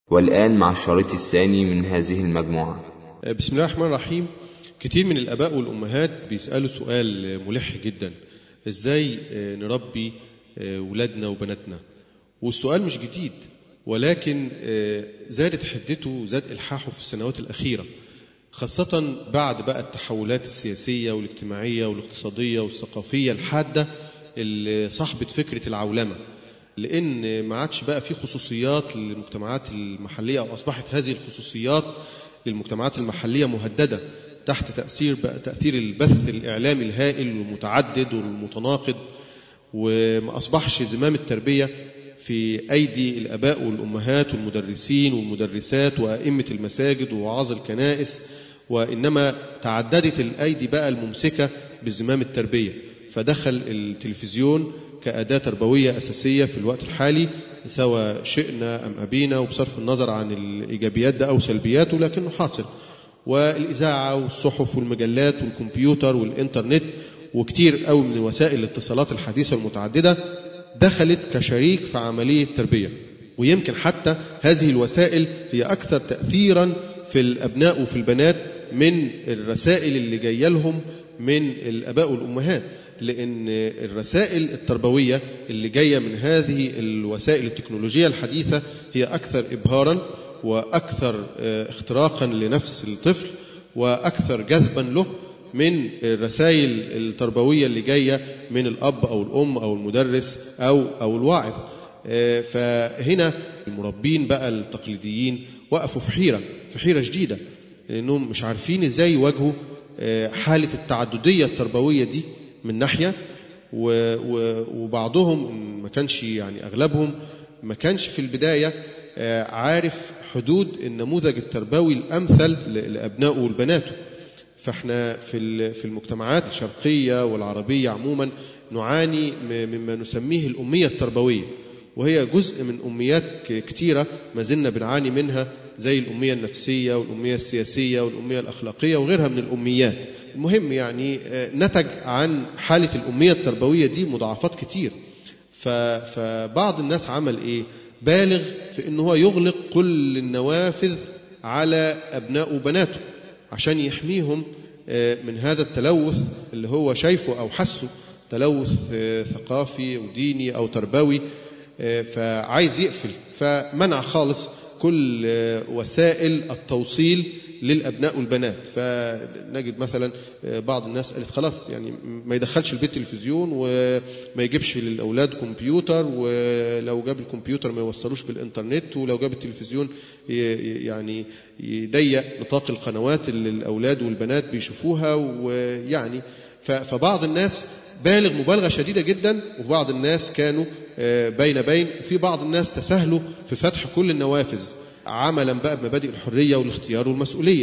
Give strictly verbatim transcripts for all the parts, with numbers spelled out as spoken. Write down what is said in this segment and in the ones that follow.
والآن مع الشريط الثاني من هذه المجموعة. بسم الله الرحمن الرحيم. كتير من الآباء والأمهات بيسألوا سؤال ملح جدا: إزاي نربي ولادنا وبناتنا؟ والسؤال مش جديد، ولكن زادت حدته وزاد إلحاحه في السنوات الأخيرة، خاصة بعد بقى التحولات السياسية والاجتماعية والاقتصادية والثقافية الحادة اللي صاحبت فكرة العولمة، لأن ما عادش بقى في خصوصيات للمجتمعات المحلية، أو أصبحت هذه الخصوصيات للمجتمعات المحلية مهددة تحت تأثير بقى تأثير البث الإعلامي الهائل والمتعدد والمتناقض، وما أصبحش زمام التربية في أيدي الآباء والأمهات والمدرسين والمدرسات وأئمة المساجد ووعاظ الكنائس، وإنما تعددت الأيدي بقى الممسكة بزمام التربية. فدخل التلفزيون كأداة تربوية أساسية في الوقت الحالي، سواء شئنا أم أبينا، وبصرف النظر عن الإيجابيات ده أو سلبياته، لكنه حاصل. والإذاعة والصحف والمجلات والكمبيوتر والإنترنت وكتير قوي من وسائل الاتصالات الحديثة المتعددة دخلت كشريك في عملية التربية. ويمكن حتى هذه الوسائل هي أكثر تأثيرا في الأبناء وفي البنات من الرسائل اللي جاية لهم من الآباء والأمهات، لأن الرسائل التربوية اللي جاية من هذه الوسائل التكنولوجية الحديثة هي أكثر إبهاراً وأكثر اختراقاً لنفس الطفل وأكثر جذباً له من الرسائل التربوية اللي جاية من الأب أو الأم أو المدرس أو أو الواعظ. فهنا المربين بقى التقليديين وقفوا في حيرة في حيرة شديدة، لأنهم مش عارفين إزاي يواجهوا حالة التعددية التربوية دي من ناحية، وبعضهم ما كانش يعني أغلبهم ما كانش في البداية عارف حدود النموذج التربوي الأمثل لأبنائه والبناته. فاحنا في في المجتمعات الشرقية والعربية عموما نعاني مما نسميه الأمية التربوية، وهي جزء من أميات كتيرة ما زلنا بنعاني منها، زي الأمية النفسية والأمية السياسية والأمية الأخلاقية وغيرها من الأميات. المهم يعني نتج عن حالة الأمية التربوية دي مضاعفات كتير. فبعض الناس عمل إيه؟ بالغ في إنه هو يغلق كل النوافذ على أبناء وبناته عشان يحميهم من هذا التلوث اللي هو شايفه أو حسه تلوث ثقافي وديني أو تربوي، فعايز يقفل، فمنع خالص كل وسائل التوصيل للأبناء والبنات. فنجد مثلا بعض الناس قالت خلاص يعني ما يدخلش البيت تلفزيون وما يجيبش للأولاد كمبيوتر، ولو جاب الكمبيوتر ما يوصلوش بالإنترنت، ولو جاب التلفزيون يعني يضيق نطاق القنوات اللي الأولاد والبنات بيشوفوها. ويعني فبعض الناس بالغ مبالغة شديدة جدا، وفي بعض الناس كانوا بين بين، وفي بعض الناس تساهلوا في فتح كل النوافذ عملا بقى بمبادئ الحرية والاختيار والمسؤولية.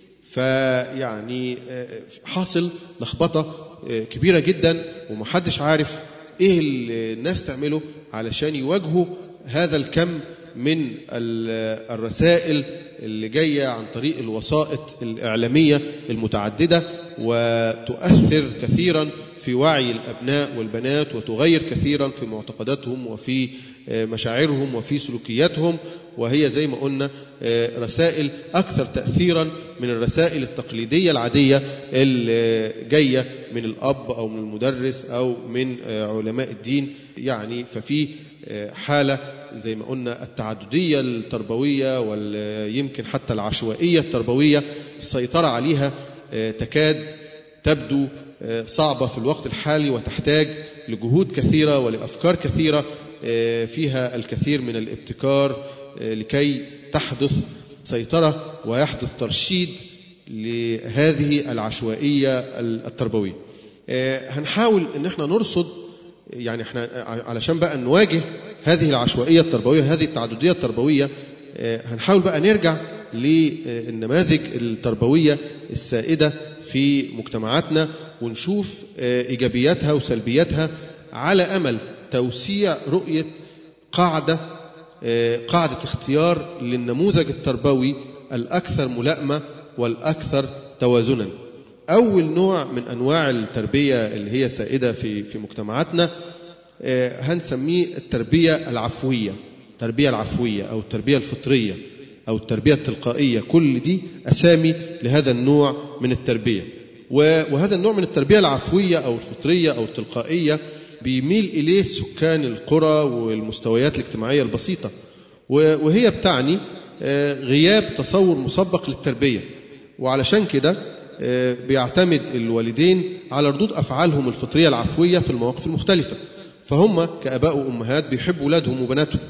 فيعني حاصل لخبطة كبيرة جدا، ومحدش عارف ايه الناس تعمله علشان يواجهوا هذا الكم من الرسائل اللي جاية عن طريق الوسائط الإعلامية المتعددة، وتؤثر كثيرا في وعي الأبناء والبنات، وتغير كثيرا في معتقداتهم وفي مشاعرهم وفي سلوكياتهم. وهي زي ما قلنا رسائل أكثر تأثيرا من الرسائل التقليدية العادية اللي جاية من الأب أو من المدرس أو من علماء الدين. يعني ففي حالة زي ما قلنا التعددية التربوية، ويمكن حتى العشوائية التربوية السيطرة عليها تكاد تبدو صعبة في الوقت الحالي، وتحتاج لجهود كثيرة ولأفكار كثيرة فيها الكثير من الابتكار لكي تحدث سيطرة ويحدث ترشيد لهذه العشوائية التربوية. هنحاول ان احنا نرصد، يعني احنا علشان بقى نواجه هذه العشوائية التربوية، هذه التعددية التربوية، هنحاول بقى نرجع للنماذج التربوية السائدة في مجتمعاتنا، ونشوف إيجابياتها وسلبياتها على أمل توسيع رؤية قاعدة قاعدة اختيار للنموذج التربوي الأكثر ملائمة والأكثر توازنا. أول نوع من أنواع التربية اللي هي سائدة في في مجتمعاتنا هنسميه التربية العفوية. التربية العفوية أو التربية الفطرية أو التربية التلقائية، كل دي أسامي لهذا النوع من التربية. وهذا النوع من التربية العفوية أو الفطرية أو التلقائية بيميل إليه سكان القرى والمستويات الاجتماعية البسيطة، وهي بتعني غياب تصور مسبق للتربية. وعلشان كده بيعتمد الوالدين على ردود أفعالهم الفطرية العفوية في المواقف المختلفة. فهم كأباء وأمهات بيحبوا أولادهم وبناتهم،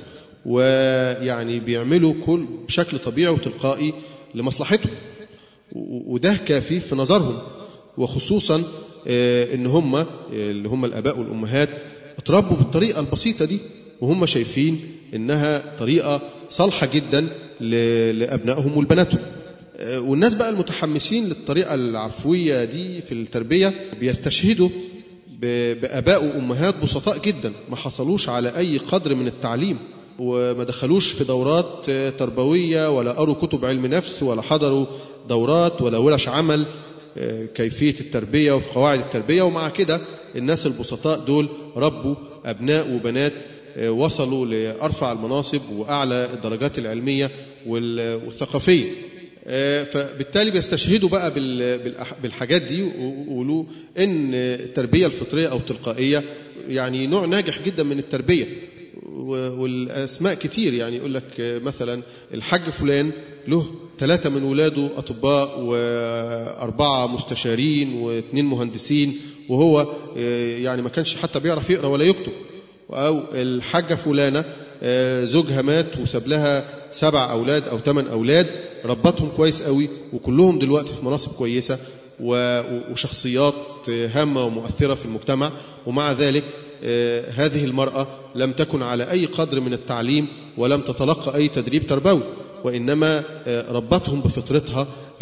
ويعني بيعملوا كل بشكل طبيعي وتلقائي لمصلحتهم، وده كافي في نظرهم. وخصوصا إن هم اللي هم الآباء والأمهات اتربوا بالطريقة البسيطة دي، وهم شايفين إنها طريقة صالحة جدا لأبنائهم والبناتهم. والناس بقى المتحمسين للطريقة العفوية دي في التربية بيستشهدوا بآباء وأمهات بسطاء جدا ما حصلوش على أي قدر من التعليم، وما دخلوش في دورات تربوية ولا قروا كتب علم نفس ولا حضروا دورات ولا ورش عمل كيفية التربية وفي قواعد التربية. ومع كده الناس البسطاء دول ربوا أبناء وبنات وصلوا لأرفع المناصب وأعلى الدرجات العلمية والثقافية. فبالتالي بيستشهدوا بقى بالحاجات دي ويقولوا إن التربية الفطرية أو التلقائية يعني نوع ناجح جدا من التربية. والأسماء كتير، يعني يقول لك مثلا الحاج فلان له ثلاثة من ولاده أطباء وأربعة مستشارين واثنين مهندسين، وهو يعني ما كانش حتى بيعرف يقرأ ولا يكتب. أو الحاجة فلانة زوجها مات وساب لها سبع أولاد أو ثمان أولاد، ربطهم كويس قوي وكلهم دلوقتي في مناصب كويسة وشخصيات هامة ومؤثرة في المجتمع. ومع ذلك هذه المرأة لم تكن على أي قدر من التعليم ولم تتلقى أي تدريب تربوي، وإنما ربطهم بفطرتها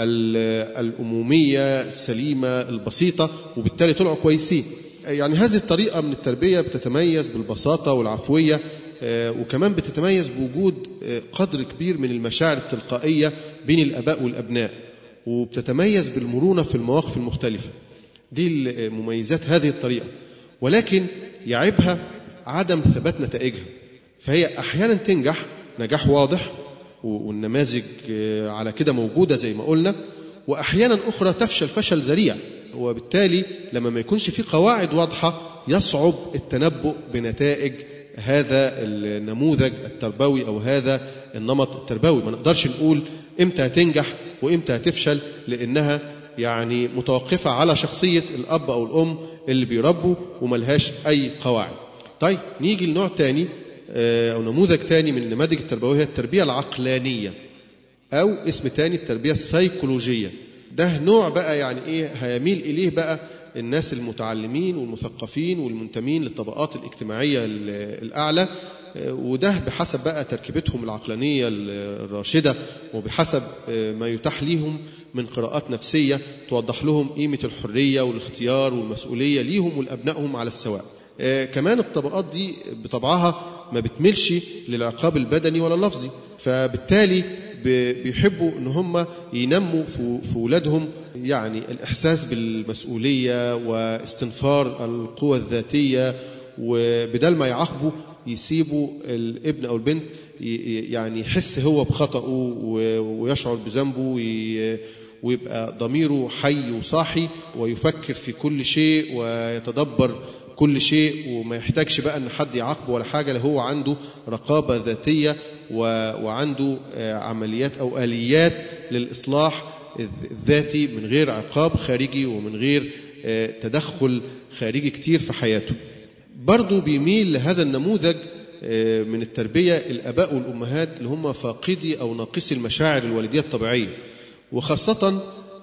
الأمومية السليمة البسيطة، وبالتالي طلعوا كويسين. يعني هذه الطريقة من التربية بتتميز بالبساطة والعفوية، وكمان بتتميز بوجود قدر كبير من المشاعر التلقائية بين الآباء والأبناء، وبتتميز بالمرونة في المواقف المختلفة. دي مميزات هذه الطريقة، ولكن يعيبها عدم ثبات نتائجها. فهي أحيانا تنجح نجاح واضح والنماذج على كده موجودة زي ما قلنا، وأحيانا أخرى تفشل فشل ذريع. وبالتالي لما ما يكونش في قواعد واضحة يصعب التنبؤ بنتائج هذا النموذج التربوي أو هذا النمط التربوي. ما نقدرش نقول إمتى هتنجح وإمتى هتفشل، لأنها يعني متوقفة على شخصية الأب أو الأم اللي بيربوا وملهاش أي قواعد. طيب نيجي لنوع تاني أو نموذج تاني من النماذج التربوية، هي التربية العقلانية، أو اسم تاني التربية السيكولوجية. ده نوع بقى يعني إيه هيميل إليه بقى الناس المتعلمين والمثقفين والمنتمين للطبقات الاجتماعية الأعلى، وده بحسب بقى تركيبتهم العقلانية الراشدة، وبحسب ما يتاح لهم من قراءات نفسية توضح لهم قيمة الحرية والاختيار والمسؤولية ليهم ولأبنائهم على السواء. كمان الطبقات دي بطبعها ما بتملش للعقاب البدني ولا اللفظي، فبالتالي بيحبوا ان هم ينموا في ولادهم يعني الإحساس بالمسؤولية واستنفار القوة الذاتية، وبدل ما يعاقبوا يسيبوا الابن أو البنت يعني يحس هو بخطأه ويشعر بذنبه ويبقى ضميره حي وصاحي ويفكر في كل شيء ويتدبر كل شيء، وما يحتاجش بقى أن حد يعاقبه ولا حاجة، لهو عنده رقابة ذاتية وعنده عمليات أو آليات للإصلاح الذاتي من غير عقاب خارجي ومن غير تدخل خارجي كتير في حياته. برضو بيميل لهذا النموذج من التربية الآباء والأمهات اللي هم فاقدي أو ناقصي المشاعر الوالدية الطبيعية، وخاصة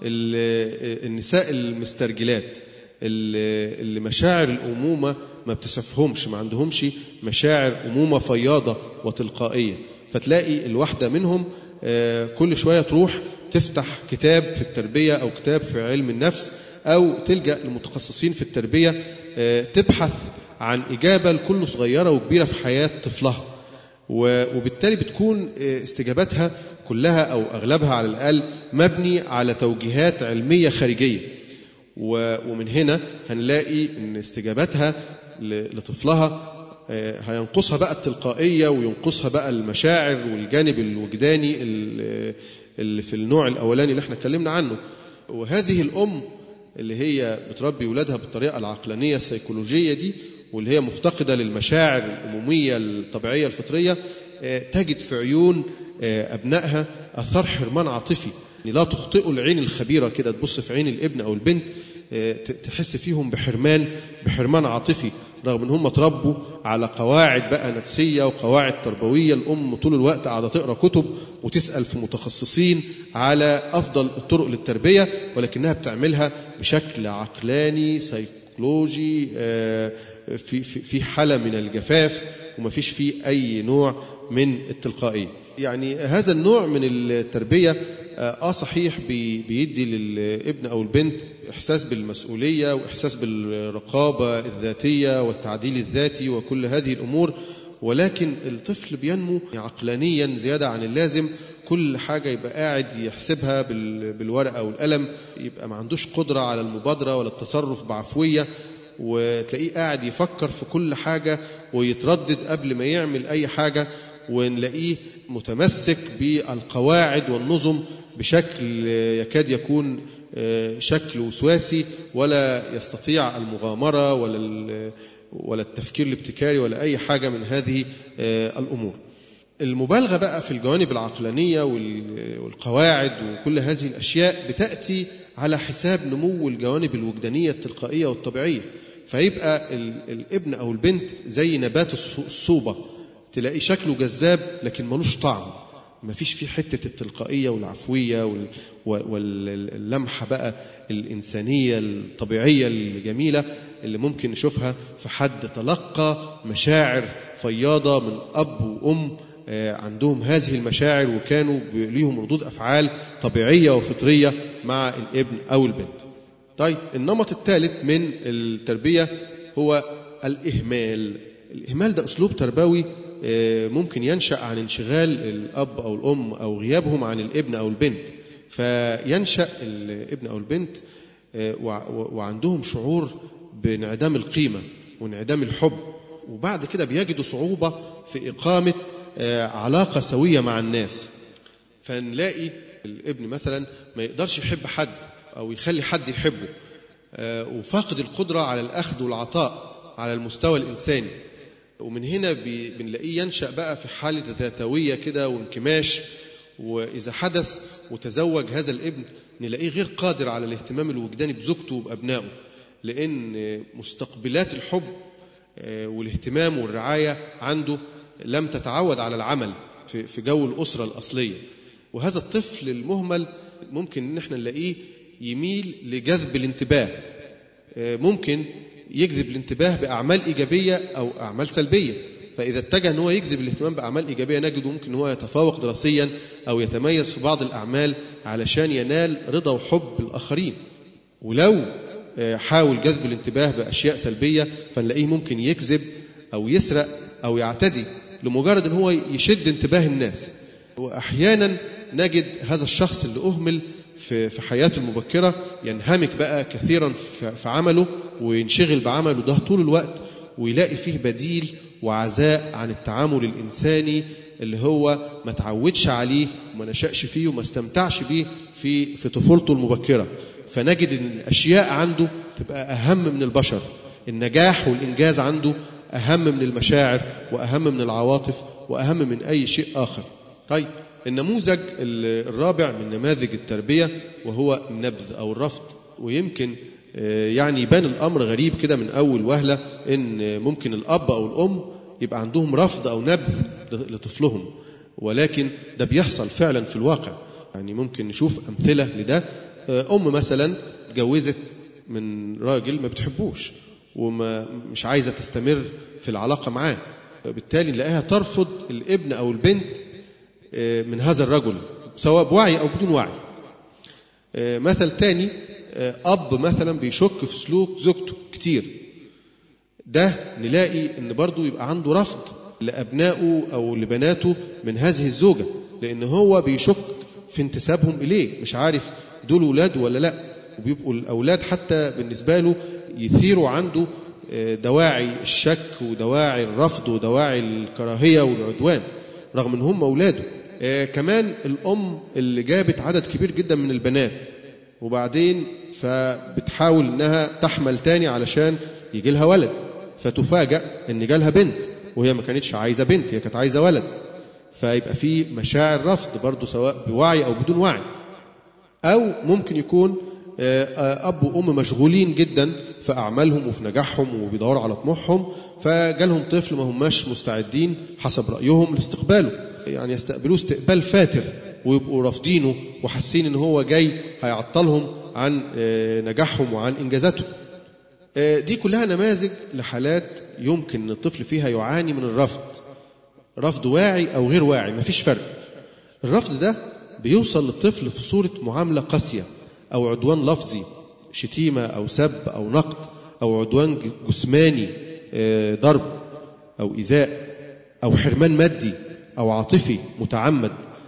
النساء المسترجلات اللي مشاعر الأمومة ما بتسفهمش، ما عندهمش مشاعر أمومة فياضة وتلقائية. فتلاقي الواحدة منهم كل شوية تروح تفتح كتاب في التربية أو كتاب في علم النفس، أو تلجأ لمتخصصين في التربية تبحث عن إجابة لكل صغيرة وكبيرة في حياة طفلها، وبالتالي بتكون استجاباتها كلها أو أغلبها على الأقل مبني على توجيهات علمية خارجية. ومن هنا هنلاقي أن استجاباتها لطفلها هينقصها بقى التلقائية وينقصها بقى المشاعر والجانب الوجداني اللي في النوع الأولاني اللي احنا اتكلمنا عنه. وهذه الأم اللي هي بتربي ولادها بالطريقة العقلانية السيكولوجية دي، واللي هي مفتقدة للمشاعر الأمومية الطبيعية الفطرية، تجد في عيون أبنائها أثر حرمان عاطفي. لا تخطئ العين الخبيرة كده تبص في عين الابن أو البنت تحس فيهم بحرمان بحرمان عاطفي، رغم ان هم تربوا على قواعد بقى نفسية وقواعد تربوية. الأم طول الوقت قاعدة تقرأ كتب وتسأل في متخصصين على أفضل الطرق للتربية، ولكنها بتعملها بشكل عقلاني سيكولوجي في في حالة من الجفاف، وما فيش فيه أي نوع من التلقائية. يعني هذا النوع من التربية آه صحيح بيدي للابن أو البنت إحساس بالمسؤولية وإحساس بالرقابة الذاتية والتعديل الذاتي وكل هذه الأمور، ولكن الطفل بينمو عقلانيا زيادة عن اللازم. كل حاجة يبقى قاعد يحسبها بالورقة والقلم، يبقى ما عندوش قدرة على المبادرة ولا التصرف بعفوية، وتلاقيه قاعد يفكر في كل حاجة ويتردد قبل ما يعمل أي حاجة، ونلاقيه متمسك بالقواعد والنظم بشكل يكاد يكون شكل وسواسي، ولا يستطيع المغامرة ولا ولا التفكير الابتكاري ولا أي حاجة من هذه الأمور. المبالغة بقى في الجوانب العقلانية والقواعد وكل هذه الأشياء بتأتي على حساب نمو الجوانب الوجدانية التلقائية والطبيعية، فيبقى الابن أو البنت زي نبات الصوبة، تلاقي شكله جذاب لكن ملوش طعم، ما فيش فيه حتة التلقائية والعفوية واللمحة بقى الإنسانية الطبيعية الجميلة اللي ممكن نشوفها في حد تلقى مشاعر فياضة من أب وأم عندهم هذه المشاعر وكانوا ليهم ردود أفعال طبيعية وفطرية مع الابن أو البنت. طيب، النمط الثالث من التربية هو الإهمال. الإهمال ده أسلوب تربوي ممكن ينشأ عن انشغال الأب أو الأم أو غيابهم عن الابن أو البنت، فينشأ الابن أو البنت وعندهم شعور بانعدام القيمة وانعدام الحب، وبعد كده بيجدوا صعوبة في إقامة علاقة سوية مع الناس. فنلاقي الابن مثلا ما يقدرش يحب حد أو يخلي حد يحبه، وفاقد القدرة على الأخذ والعطاء على المستوى الإنساني. ومن هنا بنلاقيه ينشأ بقى في حالة ذاتوية كده وانكماش، وإذا حدث وتزوج هذا الابن نلاقيه غير قادر على الاهتمام الوجداني بزوجته وبأبنائه، لأن مستقبلات الحب والاهتمام والرعاية عنده لم تتعود على العمل في جو الأسرة الأصلية. وهذا الطفل المهمل ممكن ان احنا نلاقيه يميل لجذب الانتباه، ممكن يجذب الانتباه بأعمال إيجابية أو أعمال سلبية. فإذا اتجه أنه يجذب الاهتمام بأعمال إيجابية نجده ممكن أنه يتفوق دراسيا أو يتميز في بعض الأعمال علشان ينال رضا وحب الآخرين. ولو حاول جذب الانتباه بأشياء سلبية فنلاقيه ممكن يكذب أو يسرق أو يعتدي لمجرد أنه يشد انتباه الناس. وأحيانا نجد هذا الشخص اللي أهمل في حياته المبكرة ينهمك بقى كثيرا في عمله وينشغل بعمله ده طول الوقت، ويلاقي فيه بديل وعزاء عن التعامل الإنساني اللي هو ما تعودش عليه وما نشأش فيه وما استمتعش بيه في في طفولته المبكرة. فنجد ان الأشياء عنده تبقى أهم من البشر، النجاح والإنجاز عنده أهم من المشاعر وأهم من العواطف وأهم من أي شيء آخر. طيب، النموذج الرابع من نماذج التربية وهو النبذ أو الرفض. ويمكن يعني يبان الأمر غريب كده من أول وهلة إن ممكن الأب أو الأم يبقى عندهم رفض أو نبذ لطفلهم، ولكن ده بيحصل فعلا في الواقع. يعني ممكن نشوف أمثلة لده. أم مثلا اتجوزت من راجل ما بتحبوش وما مش عايزة تستمر في العلاقة معاه، بالتالي نلاقيها ترفض الابن أو البنت من هذا الرجل سواء بوعي أو بدون وعي. مثل تاني، أب مثلا بيشك في سلوك زوجته كتير، ده نلاقي إن برضو يبقى عنده رفض لأبنائه أو لبناته من هذه الزوجة، لأن هو بيشك في انتسابهم إليه، مش عارف دول أولاد ولا لا. وبيبقوا الأولاد حتى بالنسبة له يثيروا عنده دواعي الشك ودواعي الرفض ودواعي الكراهية والعدوان رغم ان هم أولاده. كمان الأم اللي جابت عدد كبير جدا من البنات وبعدين فبتحاول انها تحمل تاني علشان يجي لها ولد، فتفاجأ ان جالها بنت وهي ما كانتش عايزة بنت، هي كانت عايزة ولد. فيبقى في مشاعر رفض برضو سواء بوعي أو بدون وعي. أو ممكن يكون أب وأم مشغولين جدا في أعمالهم وفي نجاحهم وبيدوروا على طموحهم، فجالهم طفل ما هماش مستعدين حسب رأيهم لاستقباله، يعني يستقبلوه استقبال فاتر ويبقوا رافضينه وحاسين ان هو جاي هيعطلهم عن نجاحهم وعن إنجازاتهم. دي كلها نماذج لحالات يمكن ان الطفل فيها يعاني من الرفض، رفض واعي أو غير واعي، مفيش فرق. الرفض ده بيوصل للطفل في صورة معاملة قاسية أو عدوان لفظي، شتيمة أو سب أو نقد، أو عدوان جسماني ضرب أو إيذاء، أو حرمان مادي أو عاطفي متعمد.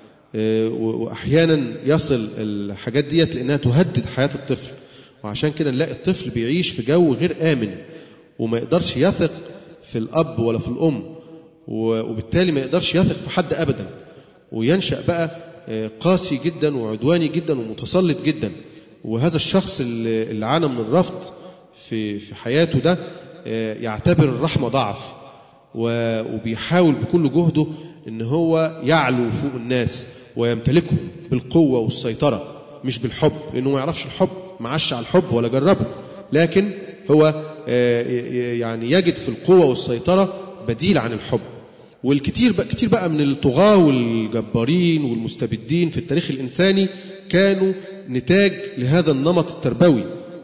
وأحيانا يصل الحاجات ديت لأنها تهدد حياة الطفل، وعشان كده نلاقي الطفل بيعيش في جو غير آمن وما يقدرش يثق في الأب ولا في الأم، وبالتالي ما يقدرش يثق في حد أبدا، وينشأ بقى قاسي جدا وعدواني جدا ومتسلط جدا. وهذا الشخص اللي عانى من الرفض في في حياته ده يعتبر الرحمة ضعف، وبيحاول بكل جهده ان هو يعلو فوق الناس ويمتلكهم بالقوة والسيطرة مش بالحب، لأنه ما يعرفش الحب، ما عاش على الحب ولا جربه، لكن هو يعني يجد في القوة والسيطرة بديل عن الحب. والكثير بقى كتير بقى من الطغاة والجبارين والمستبدين في التاريخ الإنساني كانوا نتاج لهذا النمط التربوي،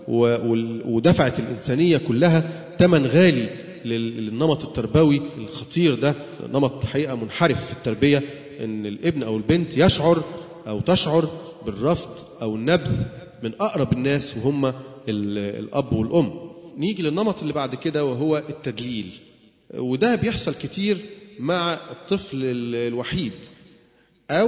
ودفعت الإنسانية كلها ثمن غالي للنمط التربوي الخطير ده. نمط حقيقة منحرف في التربية، إن الابن أو البنت يشعر أو تشعر بالرفض أو النبذ من أقرب الناس وهم الأب والأم. نيجي للنمط اللي بعد كده وهو التدليل، وده بيحصل كتير مع الطفل الوحيد أو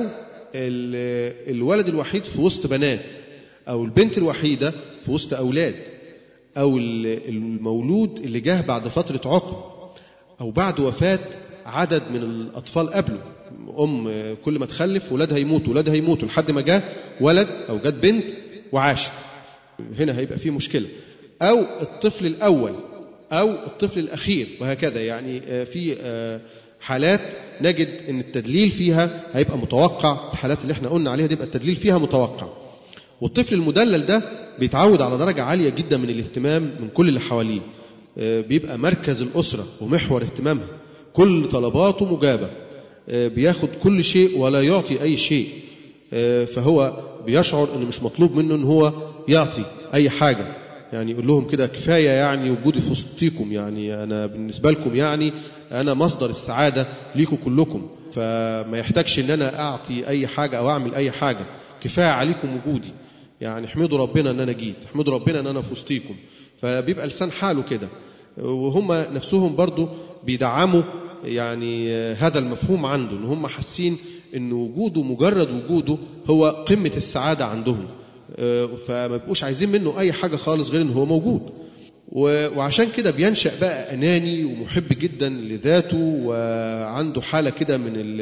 الولد الوحيد في وسط بنات، أو البنت الوحيدة في وسط أولاد، أو المولود اللي جاه بعد فترة عقم، أو بعد وفاة عدد من الأطفال قبله. أم كل ما تخلف ولادها يموتوا ولادها يموتوا لحد ما جاه ولد أو جت بنت وعاشت، هنا هيبقى فيه مشكلة. أو الطفل الأول أو الطفل الأخير، وهكذا. يعني في حالات نجد أن التدليل فيها هيبقى متوقع، الحالات اللي احنا قلنا عليها دي يبقى التدليل فيها متوقع. والطفل المدلل ده بيتعود على درجة عالية جدا من الاهتمام من كل اللي حواليه، بيبقى مركز الأسرة ومحور اهتمامها، كل طلباته مجابة، بياخد كل شيء ولا يعطي أي شيء، فهو بيشعر أنه مش مطلوب منه أنه هو يعطي أي حاجة. يعني يقول لهم كده كفاية يعني وجودي في وسطيكم، يعني أنا بالنسبة لكم يعني أنا مصدر السعادة ليكم كلكم، فما يحتاجش أن أنا أعطي أي حاجة أو أعمل أي حاجة، كفاية عليكم وجودي، يعني احمدوا ربنا أن أنا جيت، احمدوا ربنا أن أنا في وسطيكم. فبيبقى لسان حاله كده، وهم نفسهم برضو بيدعموا يعني هذا المفهوم عنده، ان هم حاسين ان وجوده مجرد وجوده هو قمة السعادة عندهم، فما بيبقوش عايزين منه اي حاجة خالص غير ان هو موجود. وعشان كده بينشأ بقى اناني ومحب جدا لذاته، وعنده حالة كده من ال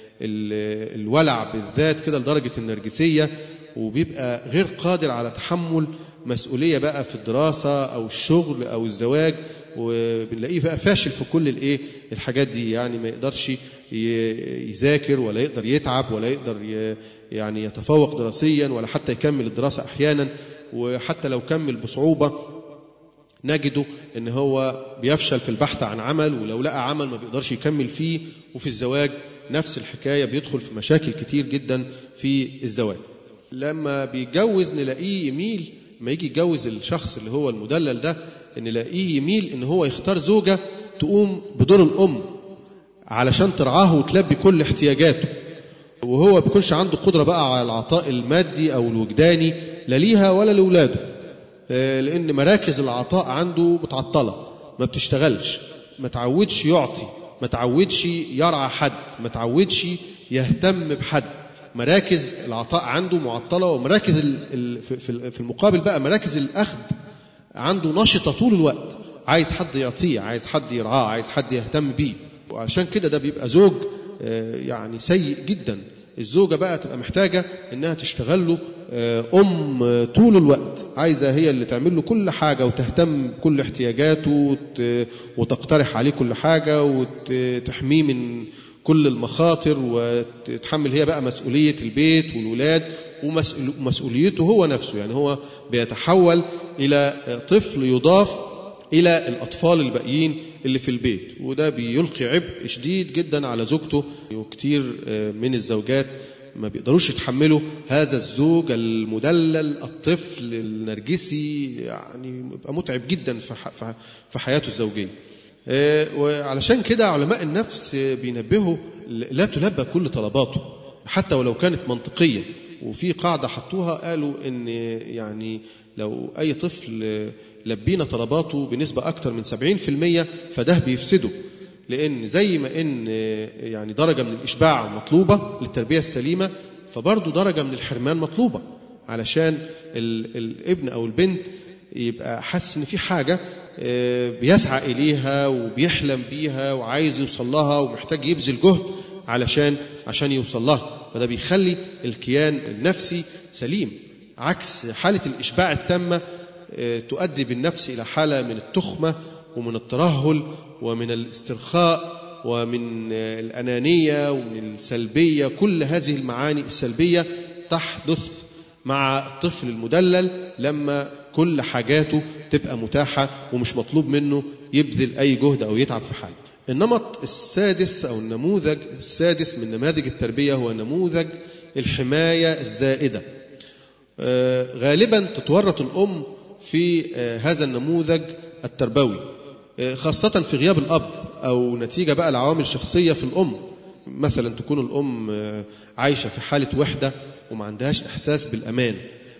ال الولع بالذات كده لدرجة النرجسية، وبيبقى غير قادر على تحمل مسؤولية بقى في الدراسة أو الشغل أو الزواج، وبنلاقيه بقى فاشل في كل الايه الحاجات دي. يعني ما يقدرش يذاكر ولا يقدر يتعب ولا يقدر يعني يتفوق دراسيا ولا حتى يكمل الدراسة أحيانا، وحتى لو كمل بصعوبة نجده ان هو بيفشل في البحث عن عمل، ولو لقى عمل ما بيقدرش يكمل فيه. وفي الزواج نفس الحكاية، بيدخل في مشاكل كتير جدا في الزواج. لما بيتجوز نلاقيه يميل، ما يجي يتجوز الشخص اللي هو المدلل ده، ان نلاقيه يميل ان هو يختار زوجة تقوم بدور الأم علشان ترعاه وتلبي كل احتياجاته، وهو بيكونش عنده قدرة بقى على العطاء المادي أو الوجداني لا ليها ولا لأولاده، لأن مراكز العطاء عنده متعطلة، ما بتشتغلش، ما تعودش يعطي، ما تعودش يرعى حد، ما تعودش يهتم بحد. مراكز العطاء عنده معطلة، ومراكز في المقابل بقى مراكز الأخذ عنده نشطة طول الوقت، عايز حد يعطيه، عايز حد يرعاه، عايز حد يهتم بيه. وعشان كده ده بيبقى زوج يعني سيء جدا. الزوجة بقى تبقى محتاجة إنها تشتغل له أم طول الوقت، عايزة هي اللي تعمل له كل حاجة وتهتم بكل احتياجاته وتقترح عليه كل حاجة وتحميه من كل المخاطر، وتتحمل هي بقى مسؤولية البيت والولاد ومسؤوليته هو نفسه. يعني هو بيتحول إلى طفل يضاف إلى الأطفال الباقيين اللي في البيت، وده بيلقي عبء شديد جدا على زوجته. وكتير من الزوجات ما بيقدروش يتحملوا هذا الزوج المدلل الطفل النرجسي، يعني بيبقى متعب جدا في حياته الزوجية. وعلشان كده علماء النفس بينبهوا لا تلبى كل طلباته حتى ولو كانت منطقية. وفي قاعدة حطوها قالوا إن يعني لو أي طفل لبينا طلباته بنسبة أكتر من سبعين في المية فده بيفسده، لأن زي ما إن يعني درجة من الإشباع مطلوبة للتربية السليمة، فبرضو درجة من الحرمان مطلوبة علشان الابن أو البنت يبقى حاسس إن في حاجة بيسعى إليها وبيحلم بيها وعايز يوصل لها ومحتاج يبذل جهد علشان عشان يوصل لها. فده بيخلي الكيان النفسي سليم، عكس حالة الإشباع التامة تؤدي بالنفس إلى حالة من التخمة ومن الترهل ومن الاسترخاء ومن الأنانية ومن السلبية. كل هذه المعاني السلبية تحدث مع الطفل المدلل لما كل حاجاته تبقى متاحة ومش مطلوب منه يبذل أي جهد أو يتعب في حاجة. النمط السادس أو النموذج السادس من نماذج التربية هو نموذج الحماية الزائدة. غالبا تتورط الأم في هذا النموذج التربوي، خاصة في غياب الأب أو نتيجة بقى العوامل الشخصية في الأم. مثلا تكون الأم عايشة في حالة وحدة وما عندهاش إحساس بالأمان،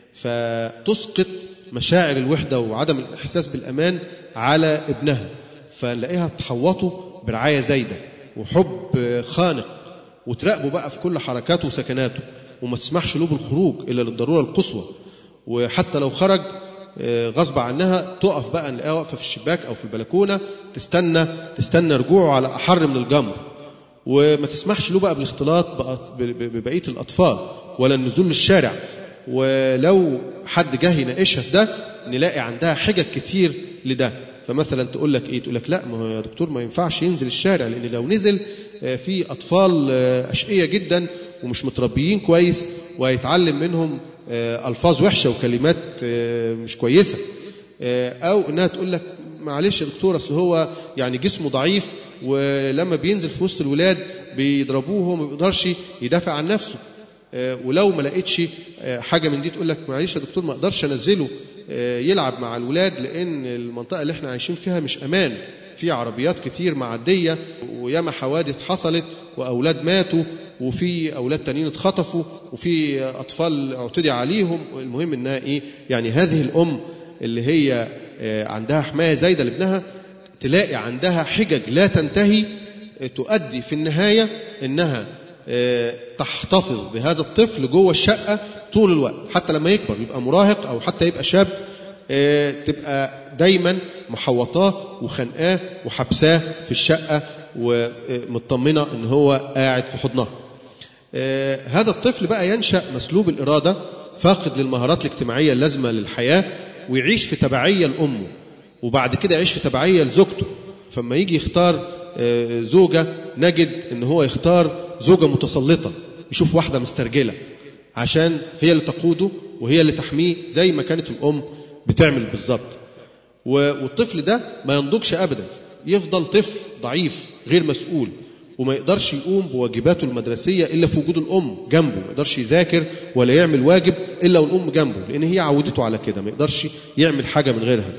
فتسقط مشاعر الوحدة وعدم الإحساس بالأمان على ابنها، فنلاقيها تحوطه برعاية زايدة وحب خانق، وتراقبه بقى في كل حركاته وسكناته، وما تسمحش له بالخروج إلا للضرورة القصوى. وحتى لو خرج غصب عنها تقف بقى نلاقيها واقفة في الشباك أو في البلكونة تستنى تستنى رجوعه على أحر من الجمر، وما تسمحش له بقى بالاختلاط ببقية الأطفال ولا النزول للشارع. ولو حد جه يناقشها في ده نلاقي عندها حجج كتير لده. فمثلا تقول لك ايه، تقول لك لا ما هو يا دكتور ما ينفعش ينزل الشارع، لان لو نزل في اطفال اشقية جدا ومش متربيين كويس وهيتعلم منهم الفاظ وحشه وكلمات مش كويسه. او انها تقول لك معلش يا دكتور اصل هو يعني جسمه ضعيف ولما بينزل في وسط الولاد بيضربوه وما بيقدرش يدافع عن نفسه. ولو ما لقيتش حاجه من دي تقول لك معلش يا دكتور ما اقدرش انزله يلعب مع الولاد لان المنطقه اللي احنا عايشين فيها مش امان، في عربيات كتير معديه وياما حوادث حصلت واولاد ماتوا وفي اولاد تانيين اتخطفوا وفي اطفال اعتدي عليهم. المهم انها ايه، يعني هذه الام اللي هي عندها حمايه زايده لابنها تلاقي عندها حجج لا تنتهي تؤدي في النهايه انها تحتفظ بهذا الطفل جوه الشقه طول الوقت، حتى لما يكبر يبقى مراهق او حتى يبقى شاب تبقى دايما محوطاه وخنقاه وحبساه في الشقه ومطمنه ان هو قاعد في حضنها. هذا الطفل بقى ينشأ مسلوب الإرادة، فاقد للمهارات الاجتماعية اللازمة للحياة، ويعيش في تبعية لأمه، وبعد كده يعيش في تبعية لزوجته. فما يجي يختار زوجة نجد ان هو يختار زوجة متسلطة، يشوف واحدة مسترجلة عشان هي اللي تقوده وهي اللي تحميه زي ما كانت الأم بتعمل بالظبط. والطفل ده ما ينضجش أبدا، يفضل طفل ضعيف غير مسؤول وما يقدرش يقوم بواجباته المدرسية إلا في وجود الأم جنبه، ما يقدرش يذاكر ولا يعمل واجب إلا والأم جنبه، لأن هي عودته على كده، ما يقدرش يعمل حاجة من غيرها.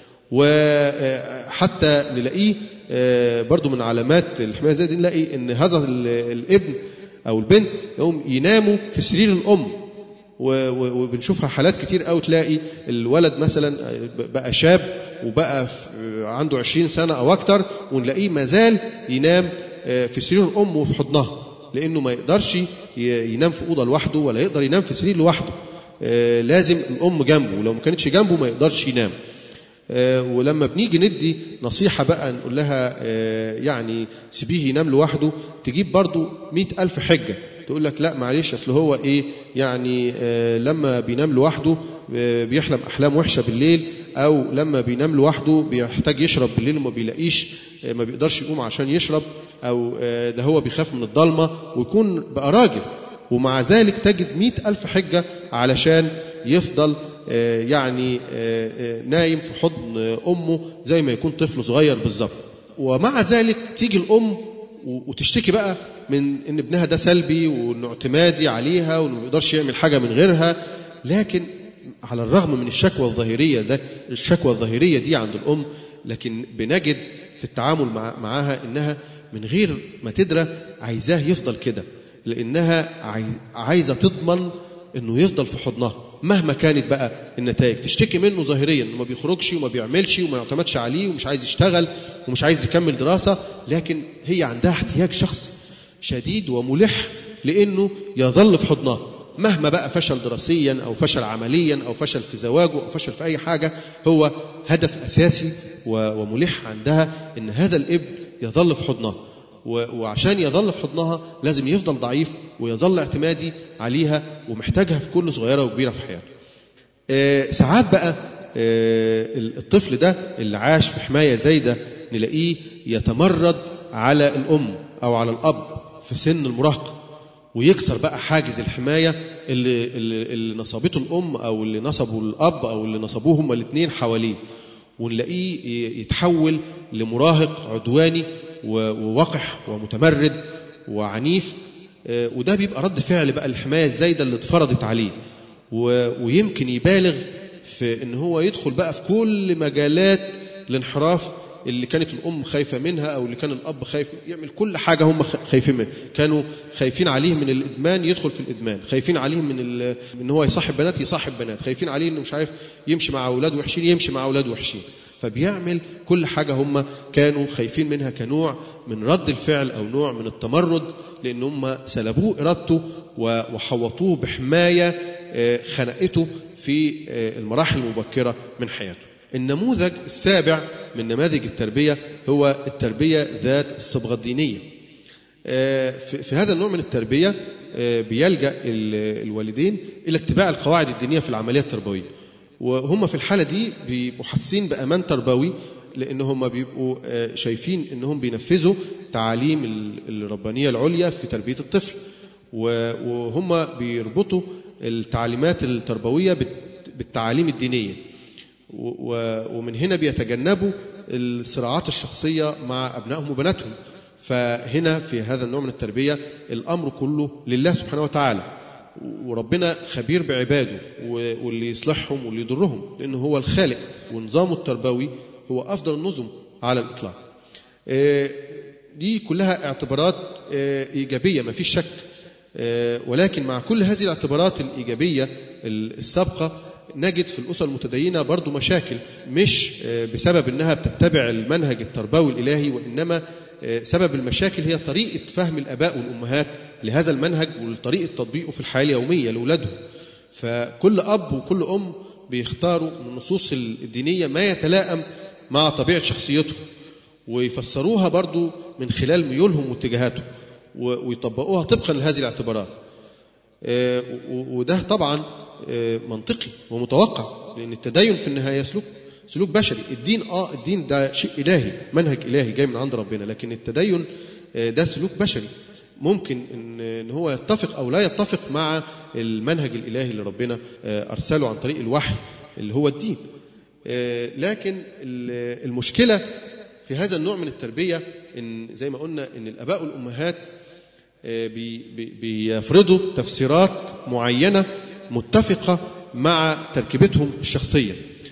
وحتى نلاقيه برضو من علامات الحماية زي دي، نلاقي إن هذا الابن أو البنت يقوم يناموا في سرير الأم، وبنشوفها حالات كتير قوي، تلاقي الولد مثلا بقى شاب وبقى عنده عشرين سنة أو أكتر ونلاقيه مازال ينام في سرير الأم وفي حضنها، لأنه ما يقدرش ينام في أوضة لوحده ولا يقدر ينام في سرير لوحده، لازم الأم جنبه، ولو ما كانتش جنبه ما يقدرش ينام. ولما بنيجي ندي نصيحة بقى نقول لها يعني سيبيه ينام لوحده، تجيب برضو مئة ألف حجة تقول لك لا معلش أصل هو إيه يعني لما بينام لوحده بيحلم أحلام وحشة بالليل، أو لما بينام لوحده بيحتاج يشرب بالليل وما بيلاقيش ما بيقدرش يقوم عشان يشرب، أو ده هو بيخاف من الضلمة، ويكون بقى راجل ومع ذلك تجد مئة ألف حجة علشان يفضل يعني نايم في حضن أمه زي ما يكون طفل صغير بالظبط. ومع ذلك تيجي الأم وتشتكي بقى من إن ابنها ده سلبي وإنه اعتمادي عليها وإنه ما بيقدرش يعمل حاجة من غيرها، لكن على الرغم من الشكوى الظاهرية ده الشكوى الظاهرية دي عند الأم، لكن بنجد في التعامل معها إنها من غير ما تدرى عايزاه يفضل كده، لأنها عايزة تضمن إنه يفضل في حضنها مهما كانت بقى النتائج. تشتكي منه ظاهريا إنه ما بيخرجش وما بيعملش وما يعتمدش عليه ومش عايز يشتغل ومش عايز يكمل دراسة، لكن هي عندها احتياج شخصي شديد وملح لأنه يظل في حضنها مهما بقى فشل دراسيا أو فشل عمليا أو فشل في زواجه أو فشل في أي حاجة. هو هدف أساسي وملح عندها إن هذا الابن يظل في حضنها، وعشان يظل في حضنها لازم يفضل ضعيف ويظل اعتمادي عليها ومحتاجها في كل صغيرة وكبيرة في حياته. أه ساعات بقى أه الطفل ده اللي عاش في حماية زايدة نلاقيه يتمرد على الأم أو على الأب في سن المراهقة، ويكسر بقى حاجز الحماية اللي, اللي, اللي نصبته الأم أو اللي نصبه الأب أو اللي نصبوه هما الاثنين حواليه، ونلاقيه يتحول لمراهق عدواني ووقح ومتمرد وعنيف. وده بيبقى رد فعل بقى الحماية الزايدة اللي اتفرضت عليه، ويمكن يبالغ في ان هو يدخل بقى في كل مجالات الانحراف اللي كانت الأم خايفة منها أو اللي كان الأب خايف، يعمل كل حاجة هم خايفين منها. كانوا خايفين عليه من الإدمان يدخل في الإدمان، خايفين عليه من ان هو يصاحب بنات يصاحب بنات، خايفين عليه انه مش عارف يمشي مع أولاد وحشين يمشي مع أولاد وحشين. فبيعمل كل حاجة هم كانوا خايفين منها كنوع من رد الفعل أو نوع من التمرد، لأن هم سلبوه إرادته وحوطوه بحماية خنقته في المراحل المبكرة من حياته. النموذج السابع من نماذج التربية هو التربية ذات الصبغة الدينية. في هذا النوع من التربية بيلجأ الوالدين إلى اتباع القواعد الدينية في العملية التربوية، وهم في الحالة دي بيبقوا حاسين بأمان تربوي، لأنهم بيبقوا شايفين أنهم بينفذوا تعاليم الربانية العليا في تربية الطفل، وهم بيربطوا التعليمات التربوية بالتعاليم الدينية، ومن هنا بيتجنبوا الصراعات الشخصية مع أبنائهم وبناتهم. فهنا في هذا النوع من التربية الأمر كله لله سبحانه وتعالى، وربنا خبير بعباده واللي يصلحهم واللي يضرهم، لأنه هو الخالق، ونظامه التربوي هو أفضل النظم على الإطلاق. دي كلها اعتبارات إيجابية ما فيش شك، ولكن مع كل هذه الاعتبارات الإيجابية السابقة نجد في الأسر المتدينة برضو مشاكل، مش بسبب أنها بتتبع المنهج التربوي الإلهي، وإنما سبب المشاكل هي طريقة فهم الآباء والأمهات لهذا المنهج وطريقة تطبيقه في الحياة اليومية لأولادهم. فكل أب وكل أم بيختاروا من النصوص الدينية ما يتلائم مع طبيعة شخصيتهم، ويفسروها برضو من خلال ميولهم واتجاهاتهم، ويطبقوها طبقا لهذه الاعتبارات. وده طبعا منطقي ومتوقع، لأن التدين في النهاية سلوك سلوك بشري. الدين آه الدين ده شيء إلهي، منهج إلهي جاي من عند ربنا، لكن التدين ده سلوك بشري ممكن إن هو يتفق أو لا يتفق مع المنهج الإلهي اللي ربنا أرسله عن طريق الوحي اللي هو الدين. لكن المشكلة في هذا النوع من التربية إن زي ما قلنا إن الآباء والأمهات بيفرضوا تفسيرات معينة متفقة مع تركيبتهم الشخصية،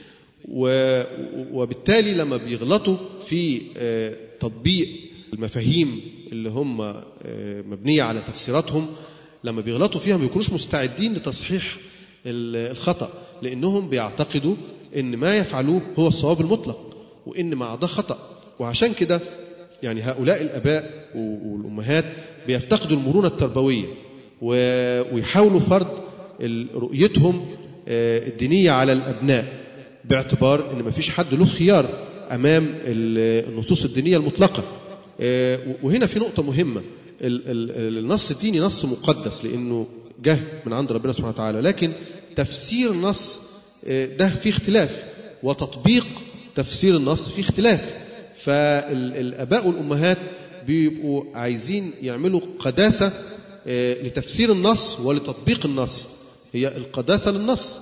وبالتالي لما بيغلطوا في تطبيق المفاهيم اللي هم مبنية على تفسيراتهم، لما بيغلطوا فيها ما بيكونوش مستعدين لتصحيح الخطأ، لأنهم بيعتقدوا إن ما يفعلوه هو الصواب المطلق، وإن مع ده خطأ. وعشان كده يعني هؤلاء الآباء والأمهات بيفتقدوا المرونة التربوية، ويحاولوا فرض رؤيتهم الدينية على الأبناء، باعتبار ان مفيش حد له خيار امام النصوص الدينية المطلقة. وهنا في نقطة مهمة، النص الديني نص مقدس لانه جه من عند ربنا سبحانه وتعالى، لكن تفسير النص ده فيه اختلاف، وتطبيق تفسير النص فيه اختلاف. فالآباء والأمهات بيبقوا عايزين يعملوا قداسة لتفسير النص ولتطبيق النص. هي القداسة للنص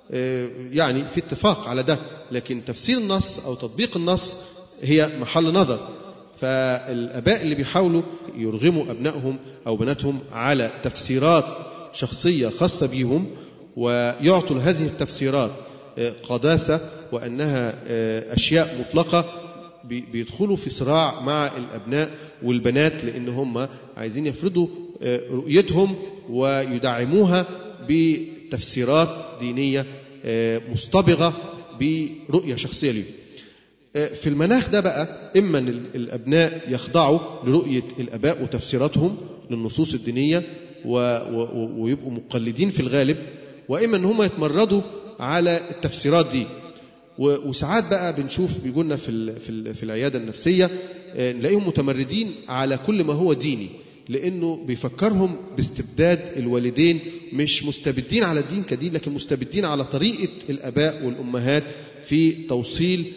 يعني في اتفاق على ده، لكن تفسير النص أو تطبيق النص هي محل نظر. فالآباء اللي بيحاولوا يرغموا أبنائهم أو بناتهم على تفسيرات شخصية خاصة بيهم ويعطوا هذه التفسيرات قداسة وأنها أشياء مطلقة، بيدخلوا في صراع مع الأبناء والبنات، لأن هم عايزين يفرضوا رؤيتهم ويدعموها بتفسيرات دينية مصطبغة برؤية شخصية لهم. في المناخ ده بقى إما أن الأبناء يخضعوا لرؤية الآباء وتفسيراتهم للنصوص الدينية ويبقوا مقلدين في الغالب، وإما أن هم يتمردوا على التفسيرات دي. وساعات بقى بنشوف بيقولنا في في العيادة النفسية نلاقيهم متمردين على كل ما هو ديني، لأنه بيفكرهم باستبداد الوالدين، مش مستبدين على الدين كدين، لكن مستبدين على طريقة الآباء والأمهات في توصيل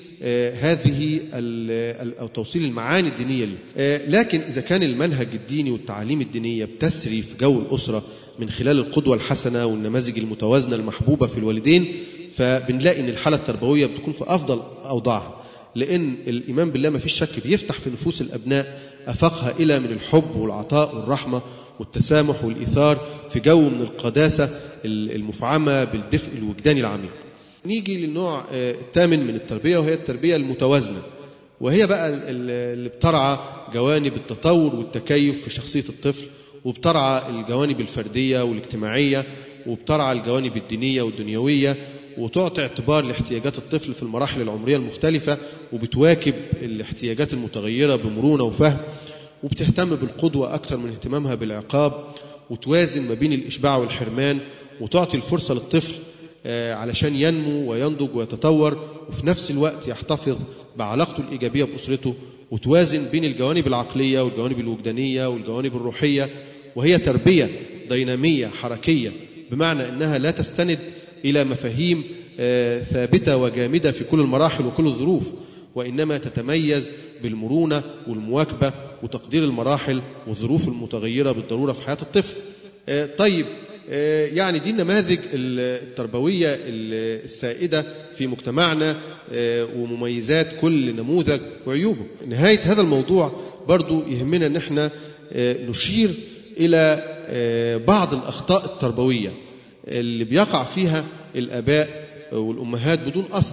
هذه أو توصيل المعاني الدينية له. لكن إذا كان المنهج الديني والتعاليم الدينية بتسري في جو الأسرة من خلال القدوة الحسنة والنماذج المتوازنة المحبوبة في الوالدين، فبنلاقي أن الحالة التربوية بتكون في أفضل أوضاعها، لأن الإيمان بالله ما فيش شك بيفتح في نفوس الأبناء أفاقها إلى من الحب والعطاء والرحمة والتسامح والإيثار في جو من القداسة المفعمة بالدفء الوجداني العميق. نيجي للنوع الثامن من التربية، وهي التربية المتوازنة، وهي بقى اللي بترعى جوانب التطور والتكيف في شخصية الطفل، وبترعى الجوانب الفردية والاجتماعية، وبترعى الجوانب الدينية والدنيوية، وتعطي اعتبار لاحتياجات الطفل في المراحل العمرية المختلفة، وبتواكب الاحتياجات المتغيرة بمرونة وفهم، وبتهتم بالقدوة أكثر من اهتمامها بالعقاب، وتوازن ما بين الإشباع والحرمان، وتعطي الفرصة للطفل علشان ينمو وينضج ويتطور، وفي نفس الوقت يحتفظ بعلاقته الإيجابية بأسرته، وتوازن بين الجوانب العقلية والجوانب الوجدانية والجوانب الروحية. وهي تربية دينامية حركية، بمعنى أنها لا تستند إلى مفاهيم ثابتة وجامدة في كل المراحل وكل الظروف، وإنما تتميز بالمرونة والمواكبة وتقدير المراحل والظروف المتغيرة بالضرورة في حياة الطفل. طيب، يعني دي النماذج التربوية السائدة في مجتمعنا ومميزات كل نموذج وعيوبه. نهاية هذا الموضوع برضو يهمنا أن احنا نشير إلى بعض الأخطاء التربوية اللي بيقع فيها الآباء والأمهات بدون قصد،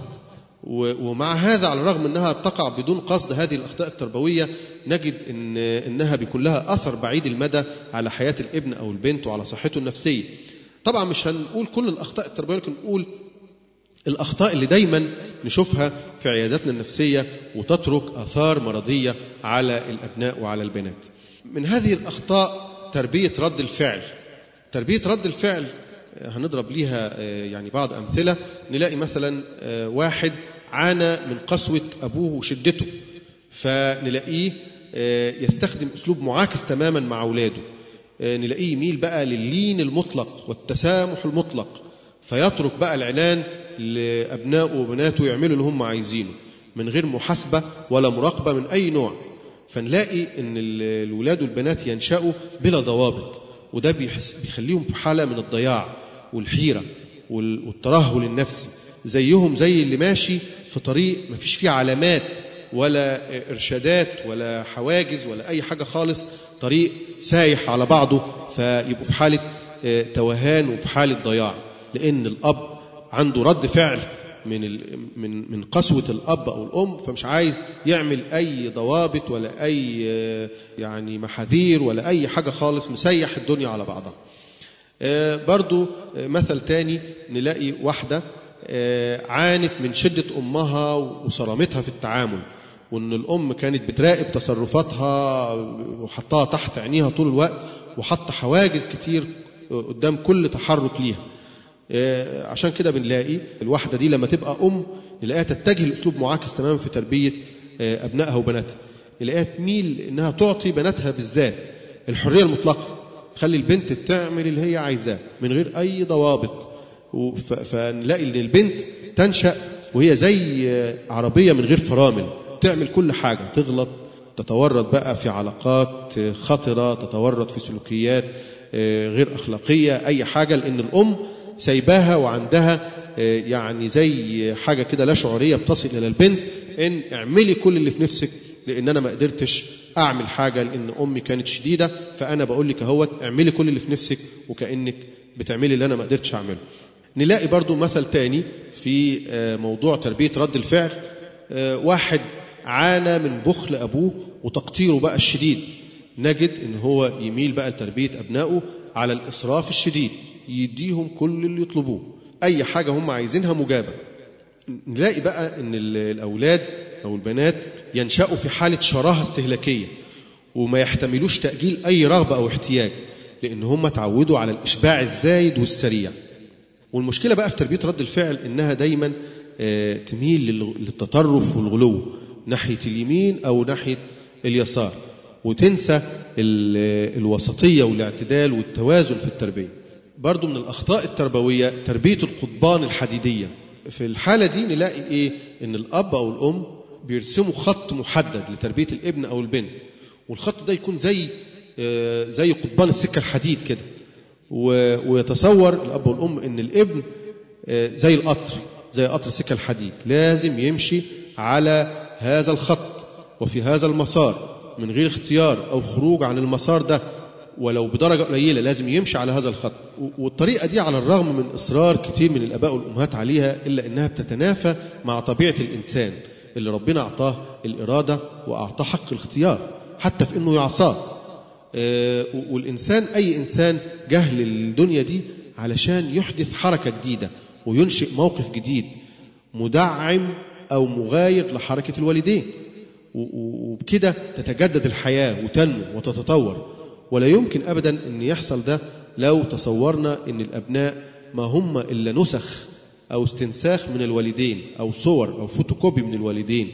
ومع هذا على الرغم أنها بتقع بدون قصد هذه الأخطاء التربوية، نجد إن إنها بيكون لها أثر بعيد المدى على حياة الابن أو البنت وعلى صحته النفسية. طبعا مش هنقول كل الأخطاء التربوية، لكن نقول الأخطاء اللي دايما نشوفها في عياداتنا النفسية وتترك آثار مرضية على الأبناء وعلى البنات. من هذه الأخطاء تربية رد الفعل. تربية رد الفعل هنضرب ليها يعني بعض أمثلة. نلاقي مثلا واحد عانى من قسوة أبوه وشدته، فنلاقيه يستخدم أسلوب معاكس تماما مع أولاده. نلاقيه يميل بقى لللين المطلق والتسامح المطلق، فيترك بقى العنان لأبنائه وبناته يعملوا اللي هم عايزينه من غير محاسبة ولا مراقبة من أي نوع. فنلاقي أن الولاد والبنات ينشأوا بلا ضوابط، وده بيخليهم في حالة من الضياع والحيرة والترهل النفسي، زيهم زي اللي ماشي في طريق ما فيش فيه علامات ولا إرشادات ولا حواجز ولا أي حاجة خالص، طريق سايح على بعضه، فيبقوا في حالة توهان وفي حالة ضياع، لأن الأب عنده رد فعل من من من قسوة الأب أو الأم، فمش عايز يعمل أي ضوابط ولا أي يعني محاذير ولا أي حاجة خالص، مسيح الدنيا على بعضها. برضو مثل تاني نلاقي واحدة عانت من شدة أمها وصرامتها في التعامل، وأن الأم كانت بتراقب تصرفاتها وحطها تحت عينيها طول الوقت، وحط حواجز كتير قدام كل تحرك ليها. عشان كده بنلاقي الواحدة دي لما تبقى أم نلاقيها تتجه لأسلوب معاكس تماما في تربية أبنائها وبناتها. نلاقيها تميل إنها تعطي بناتها بالذات الحرية المطلقة، تخلي البنت تعمل اللي هي عايزاه من غير أي ضوابط. فنلاقي إن البنت تنشأ وهي زي عربية من غير فرامل، تعمل كل حاجة، تغلط، تتورط بقى في علاقات خطرة، تتورط في سلوكيات غير أخلاقية، أي حاجة، لأن الأم سايباها وعندها يعني زي حاجة كده لا شعورية بتصل إلى البنت، إن اعملي كل اللي في نفسك لأن أنا ما قدرتش أعمل حاجة لأن أمي كانت شديدة، فأنا بقول لك اهوت اعملي كل اللي في نفسك وكأنك بتعملي اللي أنا ما قدرتش أعمله. نلاقي برضو مثل تاني في موضوع تربية رد الفعل. واحد عانى من بخل أبوه وتقطيره بقى الشديد، نجد إن هو يميل بقى لتربية أبنائه على الإسراف الشديد، يديهم كل اللي يطلبوه، أي حاجة هم عايزينها مجابة. نلاقي بقى إن الأولاد أو البنات ينشأوا في حالة شراهة استهلاكية وما يحتملوش تأجيل أي رغبة أو احتياج، لأن هم تعودوا على الإشباع الزايد والسريع. والمشكلة بقى في تربية رد الفعل إنها دايما تميل للتطرف والغلو ناحية اليمين أو ناحية اليسار، وتنسى الوسطية والاعتدال والتوازن في التربية. برضو من الأخطاء التربوية تربية القضبان الحديدية. في الحالة دي نلاقي إيه؟ إن الأب أو الأم بيرسموا خط محدد لتربية الابن أو البنت، والخط ده يكون زي زي قضبان السكة الحديد كده، ويتصور الأب والأم إن الابن زي القطر، زي قطر السكة الحديد، لازم يمشي على هذا الخط وفي هذا المسار من غير اختيار أو خروج عن المسار ده ولو بدرجة قليلة، لازم يمشي على هذا الخط. والطريقة دي على الرغم من إصرار كتير من الآباء والأمهات عليها إلا أنها بتتنافى مع طبيعة الإنسان اللي ربنا أعطاه الإرادة وأعطاه حق الاختيار حتى في أنه يعصاه. والإنسان أي إنسان جهل الدنيا دي علشان يحدث حركة جديدة وينشئ موقف جديد مدعم أو مغاير لحركة الوالدين، وبكده تتجدد الحياة وتنمو وتتطور. ولا يمكن أبدا أن يحصل ده لو تصورنا أن الأبناء ما هم إلا نسخ أو استنساخ من الوالدين أو صور أو فوتوكوبي من الوالدين.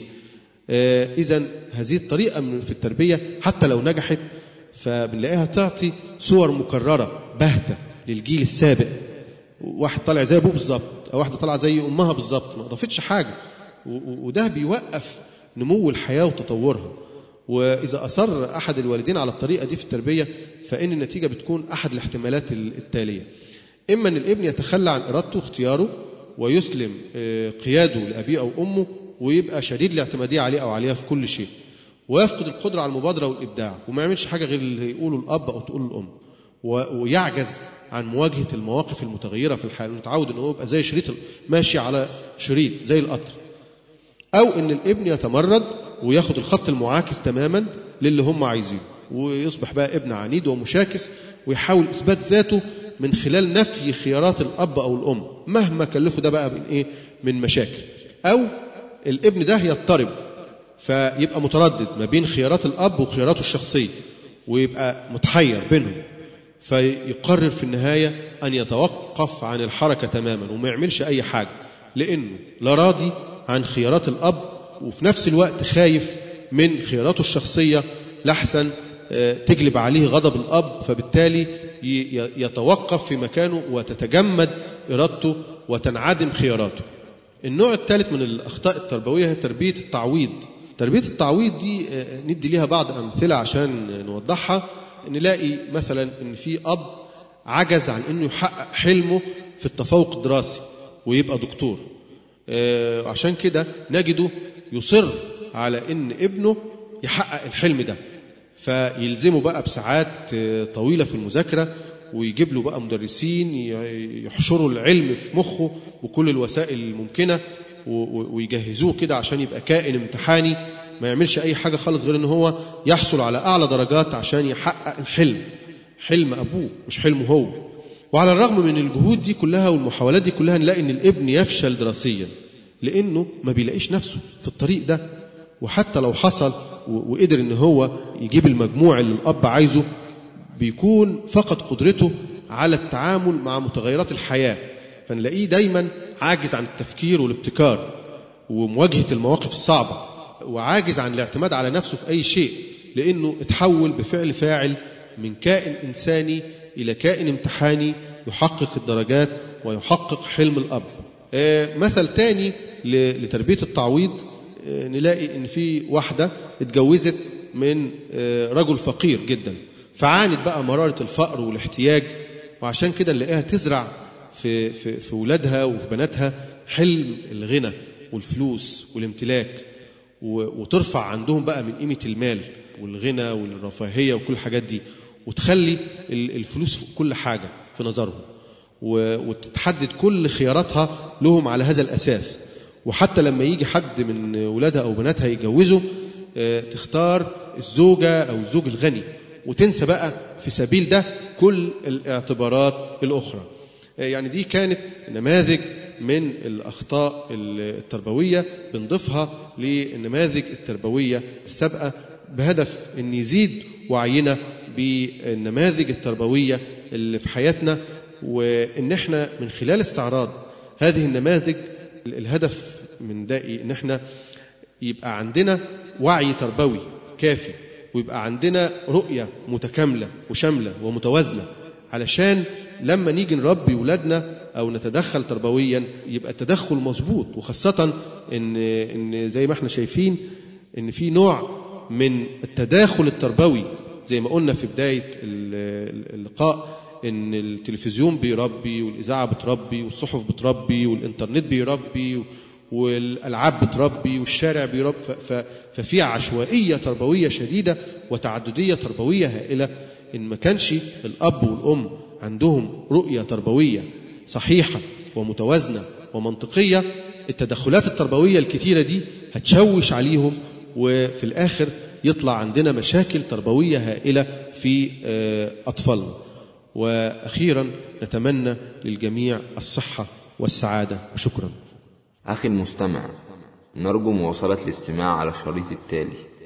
آه إذن هذه الطريقة في التربية حتى لو نجحت فبنلاقيها تعطي صور مكررة باهتة للجيل السابق، واحد طالع زي أبوه بالظبط أو واحدة طالعة زي أمها بالظبط، ما أضافتش حاجة، وده بيوقف نمو الحياة وتطورها. وإذا أصر أحد الوالدين على الطريقة دي في التربية فإن النتيجة بتكون أحد الاحتمالات التالية: إما أن الابن يتخلى عن إرادته واختياره ويسلم قياده لأبيه أو أمه ويبقى شديد الاعتمادية عليه أو عليها في كل شيء، ويفقد القدرة على المبادرة والإبداع وما يعملش حاجة غير اللي يقوله الأب أو تقوله الأم، ويعجز عن مواجهة المواقف المتغيرة في الحياة، متعود أنه يبقى زي شريط ماشي على شريط زي القطر. أو أن الابن يتمرد وياخد الخط المعاكس تماما للي هم عايزينه ويصبح بقى ابن عنيد ومشاكس ويحاول إثبات ذاته من خلال نفي خيارات الأب أو الأم مهما كلفه ده بقى من إيه؟ من مشاكل. أو الابن ده يضطرب فيبقى متردد ما بين خيارات الأب وخياراته الشخصية ويبقى متحير بينهم، فيقرر في النهاية أن يتوقف عن الحركة تماما وما يعملش أي حاجة، لأنه لا راضي عن خيارات الأب وفي نفس الوقت خايف من خياراته الشخصية لحسن تجلب عليه غضب الأب، فبالتالي يتوقف في مكانه وتتجمد إرادته وتنعدم خياراته. النوع الثالث من الأخطاء التربوية هي تربية التعويض. تربية التعويض دي ندي ليها بعض أمثلة عشان نوضحها. نلاقي مثلا إن في أب عجز عن إنه يحقق حلمه في التفوق الدراسي ويبقى دكتور، عشان كده نجده يصر على إن ابنه يحقق الحلم ده، فيلزمه بقى بساعات طويلة في المذاكرة ويجيب له بقى مدرسين يحشروا العلم في مخه وكل الوسائل الممكنة ويجهزوه كده عشان يبقى كائن امتحاني ما يعملش أي حاجة خالص غير إن هو يحصل على أعلى درجات عشان يحقق الحلم، حلم أبوه مش حلمه هو. وعلى الرغم من الجهود دي كلها والمحاولات دي كلها نلاقي إن الابن يفشل دراسيا لأنه ما بيلاقيش نفسه في الطريق ده، وحتى لو حصل وقدر إن هو يجيب المجموع اللي الأب عايزه بيكون فقد قدرته على التعامل مع متغيرات الحياة، فنلاقيه دايما عاجز عن التفكير والابتكار، ومواجهة المواقف الصعبة، وعاجز عن الاعتماد على نفسه في أي شيء، لأنه اتحول بفعل فاعل من كائن إنساني إلى كائن امتحاني يحقق الدرجات ويحقق حلم الأب. مثل تاني لتربية التعويض، نلاقي إن في واحدة اتجوزت من رجل فقير جدا، فعانت بقى مرارة الفقر والاحتياج، وعشان كده نلاقيها تزرع في في في ولادها وفي بناتها حلم الغنى والفلوس والامتلاك، وترفع عندهم بقى من قيمة المال والغنى والرفاهية وكل الحاجات دي، وتخلي الفلوس في كل حاجة في نظرهم، وتتحدد كل خياراتها لهم على هذا الأساس. وحتى لما يجي حد من ولادها أو بناتها يتجوزوا، تختار الزوجة أو الزوج الغني، وتنسى بقى في سبيل ده كل الاعتبارات الأخرى. يعني دي كانت نماذج من الأخطاء التربوية بنضيفها للنماذج التربوية السابقة، بهدف أن يزيد وعينا بالنماذج التربوية اللي في حياتنا، وأن احنا من خلال استعراض هذه النماذج الهدف من ده أن احنا يبقى عندنا وعي تربوي كافي، ويبقى عندنا رؤية متكاملة وشاملة ومتوازنة، علشان لما نيجي نربي ولادنا أو نتدخل تربويا يبقى التدخل مظبوط. وخاصة إن, إن زي ما احنا شايفين إن في نوع من التداخل التربوي، زي ما قلنا في بداية اللقاء، إن التلفزيون بيربي والإذاعة بتربي والصحف بتربي والإنترنت بيربي والألعاب بتربي والشارع بيربي، ففي عشوائية تربوية شديدة وتعددية تربوية هائلة. إن ما كانش الأب والأم عندهم رؤية تربوية صحيحة ومتوازنة ومنطقية، التدخلات التربوية الكثيرة دي هتشوش عليهم، وفي الآخر يطلع عندنا مشاكل تربوية هائلة في أطفالنا. وأخيرا نتمنى للجميع الصحة والسعادة، وشكرا. أخي المستمع، نرجو مواصلة الاستماع على الشريط التالي.